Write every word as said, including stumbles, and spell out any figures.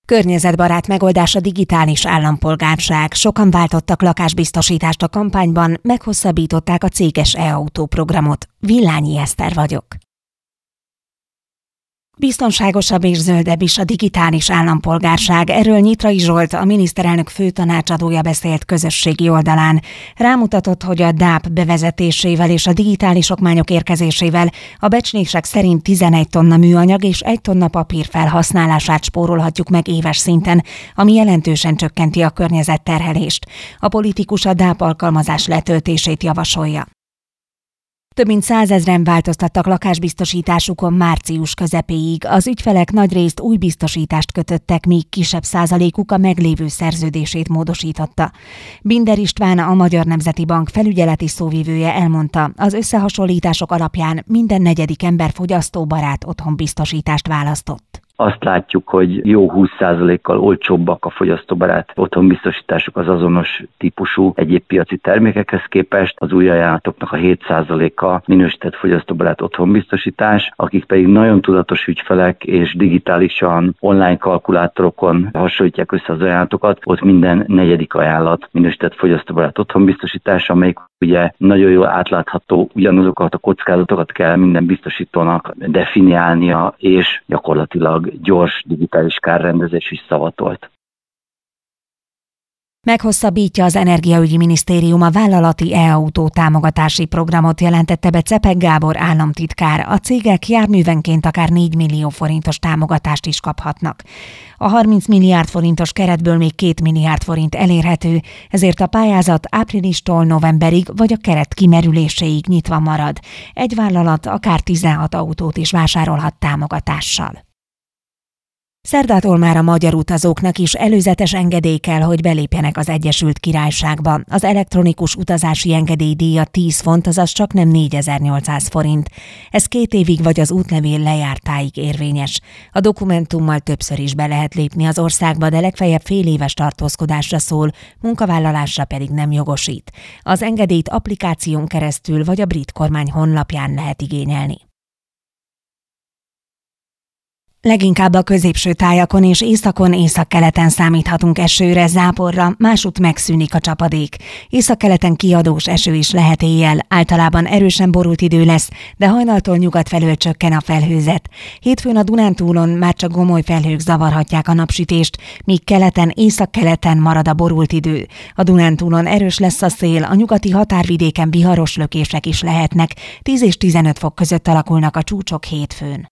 Környezetbarát megoldás a digitális állampolgárság. Sokan váltottak lakásbiztosítást a kampányban, meghosszabbították a céges e-autó programot. Villányi Eszter vagyok. Biztonságosabb és zöldebb is a digitális állampolgárság. Erről Nyitrai Zsolt, a miniszterelnök főtanácsadója beszélt közösségi oldalán. Rámutatott, hogy a dé á pé bevezetésével és a digitális okmányok érkezésével a becslések szerint tizenegy tonna műanyag és egy tonna papír felhasználását spórolhatjuk meg éves szinten, ami jelentősen csökkenti a környezetterhelést. A politikus a dé á pé alkalmazás letöltését javasolja. Több mint százezren változtattak lakásbiztosításukon március közepéig. Az ügyfelek nagyrészt új biztosítást kötöttek, míg kisebb százalékuk a meglévő szerződését módosította. Binder István, a Magyar Nemzeti Bank felügyeleti szóvivője elmondta, az összehasonlítások alapján minden negyedik ember fogyasztóbarát otthonbiztosítást választott. Azt látjuk, hogy jó húsz százalékkal olcsóbbak a fogyasztóbarát otthonbiztosítások az azonos típusú egyéb piaci termékekhez képest. Az új ajánlatoknak a hét százaléka minősített fogyasztóbarát otthonbiztosítás, akik pedig nagyon tudatos ügyfelek és digitálisan online kalkulátorokon hasonlítják össze az ajánlatokat, ott minden negyedik ajánlat minősített fogyasztóbarát otthonbiztosítás, amelyik ugye nagyon jól átlátható, ugyanazokat a kockázatokat kell minden biztosítónak definiálnia, és gyakorlatilag gyors digitális kárrendezés is szavatolt. Meghosszabbítja az Energiaügyi Minisztérium a vállalati e-autó támogatási programot, jelentette be Czepek Gábor államtitkár. A cégek járművenként akár négy millió forintos támogatást is kaphatnak. A harminc milliárd forintos keretből még két milliárd forint elérhető, ezért a pályázat áprilistól novemberig vagy a keret kimerüléséig nyitva marad. Egy vállalat akár tizenhat autót is vásárolhat támogatással. Szerdától már a magyar utazóknak is előzetes engedély kell, hogy belépjenek az Egyesült Királyságba. Az elektronikus utazási engedélydíja tíz font, azaz csak nem négyezer-nyolcszáz forint. Ez két évig vagy az útlevél lejártáig érvényes. A dokumentummal többször is be lehet lépni az országba, de legfeljebb fél éves tartózkodásra szól, munkavállalásra pedig nem jogosít. Az engedélyt applikáción keresztül vagy a brit kormány honlapján lehet igényelni. Leginkább a középső tájakon és északon, északkeleten számíthatunk esőre, záporra, másútt megszűnik a csapadék. Északkeleten kiadós eső is lehet éjjel, általában erősen borult idő lesz, de hajnaltól nyugat felől csökken a felhőzet. Hétfőn a Dunántúlon már csak gomoly felhők zavarhatják a napsütést, míg keleten, északkeleten marad a borult idő. A Dunántúlon erős lesz a szél, a nyugati határvidéken viharos lökések is lehetnek, tíz és tizenöt fok között alakulnak a csúcsok hétfőn.